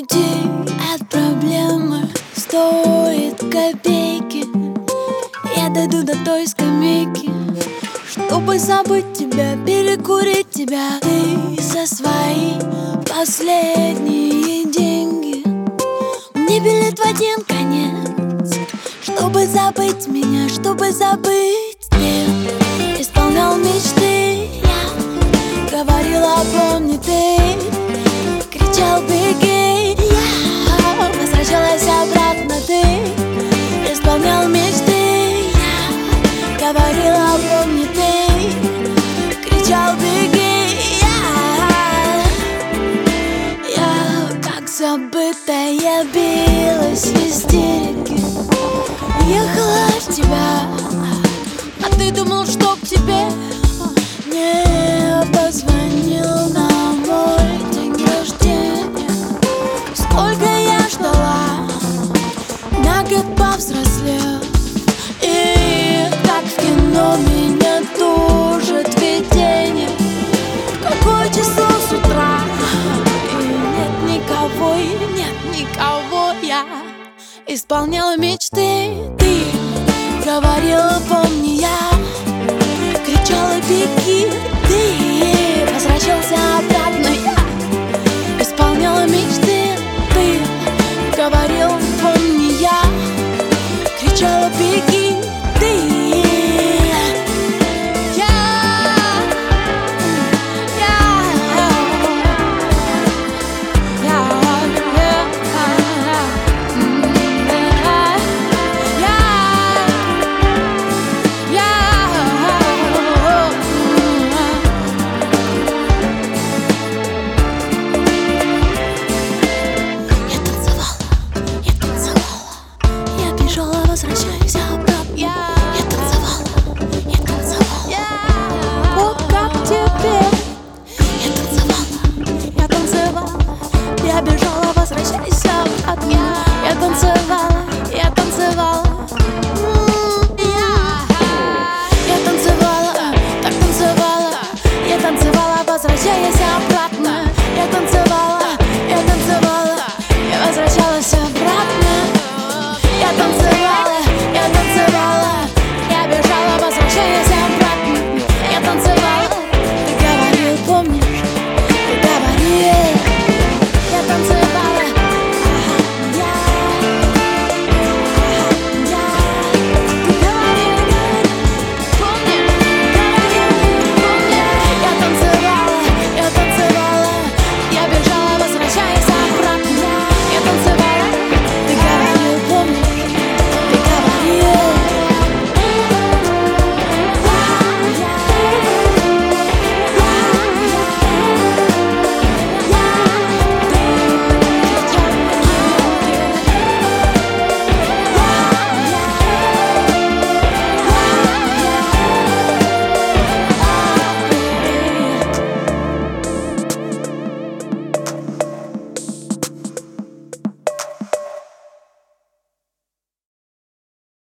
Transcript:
Уйти от проблемы стоит копейки. Я дойду до той скамейки, чтобы забыть тебя, перекурить тебя. Ты со свои последние деньги. Мне билет в один конец, чтобы забыть меня, чтобы забыть. Ты исполнял мечты, я говорила, помни, ты кричал, беги. Я возвращалась обратно, ты исполнял мечты. Я говорила, помни, ты кричал, беги. Я как забытая билась в истерике. Ехала в тебя, а ты думал, что к тебе не позвонил на мой день рождения. Сколько я ждала, на год повзрослел. И как в кино меня тужит видение. Какое число с утра, и нет никого. Я исполняла мечты. Ты говорила, помни, я кричала, беги. Ты возвращался обратно, я исполняла мечты. Ты говорил, помни, я кричала, беги. Возвращайся обратно. Я танцевала. Вот как теперь. Я танцевала. Я бежала.